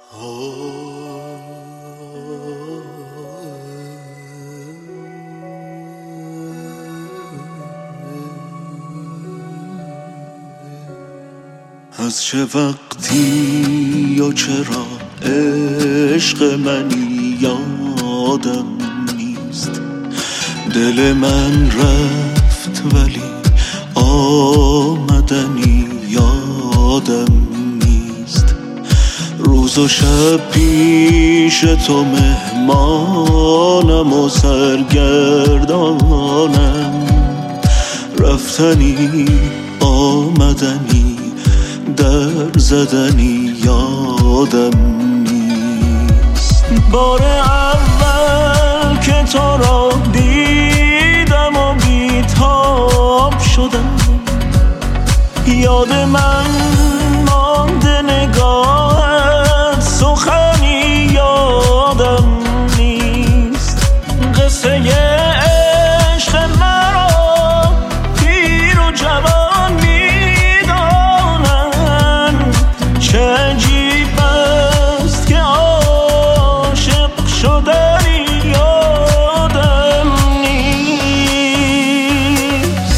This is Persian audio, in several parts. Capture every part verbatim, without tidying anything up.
از چه وقتی و چرا عشق منی یادم نیست، دل من رفت ولی آمدنی یادم نیست. روز و شب پیش تو مهمانم و سرگردانم، رفتنی آمدنی در زدنی یادم نیست. بار اول که تو را دیدم و بیتاب شدم، یاد من مانده نگاهت، سخنی یادم نیست. قصه عشق مرا پیر و جوان میدانن، چه عجیب است که عاشق شدنی یادم نیست.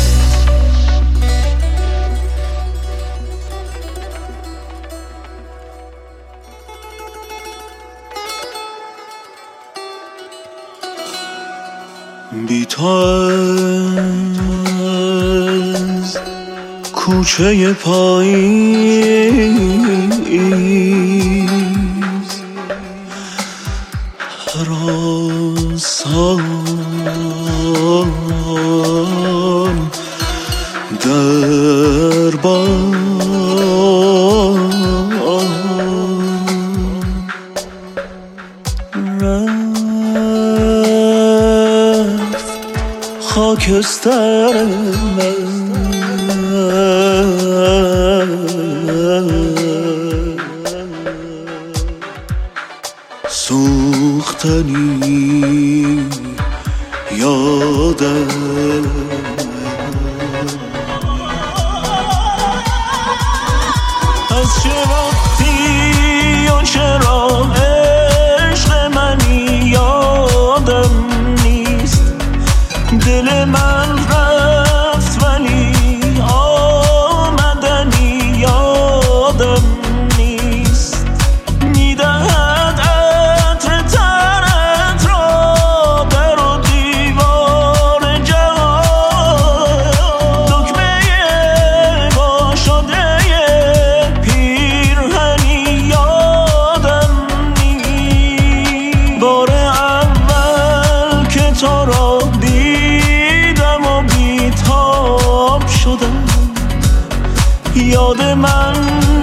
بی تو از کوچه پاییز هراسان در بام رفت خاکستر من، سوختنی یادم. از چه وقتی و چرا عشق منی یادم نیست، دل من رفت ولی آمدنی یادم نیست. میدهد عطر تنت را در و دیوار جهان، دکمه با شده پیرهنی یادم نیست. بار اول که تو را دیدم و بیتاب شدم، یاد من